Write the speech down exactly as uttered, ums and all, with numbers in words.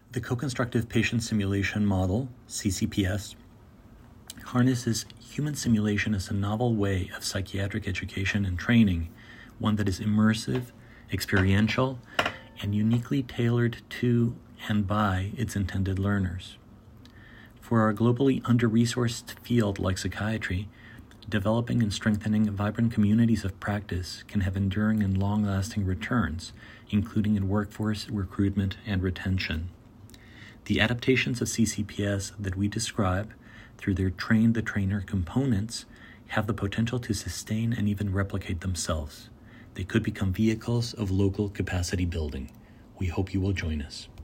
The co-constructive patient simulation model, C C P S, harnesses human simulation as a novel way of psychiatric education and training, one that is immersive, experiential, and uniquely tailored to and by its intended learners. For our globally under-resourced field like psychiatry, developing and strengthening vibrant communities of practice can have enduring and long-lasting returns, including in workforce recruitment and retention. The adaptations of C C P S that we describe, through their train-the-trainer components, have the potential to sustain and even replicate themselves. They could become vehicles of local capacity building. We hope you will join us.